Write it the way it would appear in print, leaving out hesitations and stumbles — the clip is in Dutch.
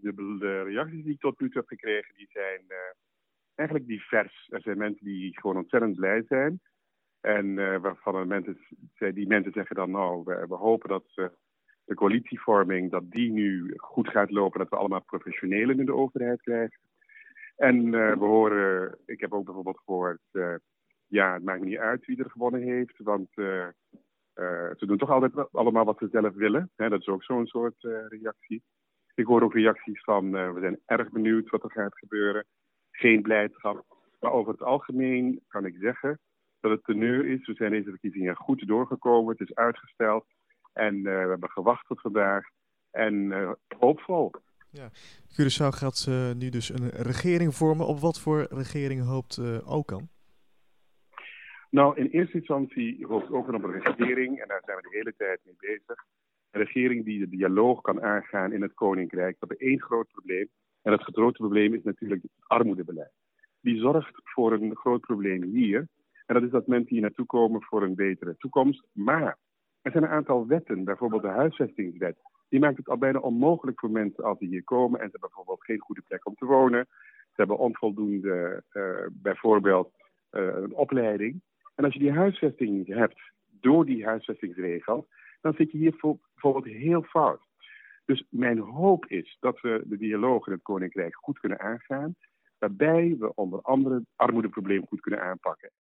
De reacties die ik tot nu toe heb gekregen, die zijn eigenlijk divers. Er zijn mensen die gewoon ontzettend blij zijn. En die mensen zeggen dan, nou, we hopen dat de coalitievorming, dat die nu goed gaat lopen, dat we allemaal professionelen in de overheid krijgen. En ik heb ook bijvoorbeeld gehoord, het maakt niet uit wie er gewonnen heeft, want ze doen toch altijd allemaal wat ze zelf willen. Hè, dat is ook zo'n soort reactie. Ik hoor ook reacties van, we zijn erg benieuwd wat er gaat gebeuren. Geen blijdschap. Maar over het algemeen kan ik zeggen dat het teneur is. We zijn deze verkiezingen goed doorgekomen. Het is uitgesteld. En we hebben gewacht tot vandaag. En hoopvol. Ja. Curaçao gaat nu dus een regering vormen. Op wat voor regering hoopt Okan? Nou, in eerste instantie hoopt Okan op een regering. En daar zijn we de hele tijd mee bezig. Een regering die de dialoog kan aangaan in het Koninkrijk. Dat is één groot probleem. En het grote probleem is natuurlijk het armoedebeleid. Die zorgt voor een groot probleem hier. En dat is dat mensen hier naartoe komen voor een betere toekomst. Maar er zijn een aantal wetten, bijvoorbeeld de huisvestingswet. Die maakt het al bijna onmogelijk voor mensen als die hier komen. En ze hebben bijvoorbeeld geen goede plek om te wonen. Ze hebben onvoldoende, bijvoorbeeld, een opleiding. En als je die huisvesting hebt door die huisvestingsregel, dan zit je hier bijvoorbeeld heel fout. Dus mijn hoop is dat we de dialoog in het Koninkrijk goed kunnen aangaan, waarbij we onder andere het armoedeprobleem goed kunnen aanpakken.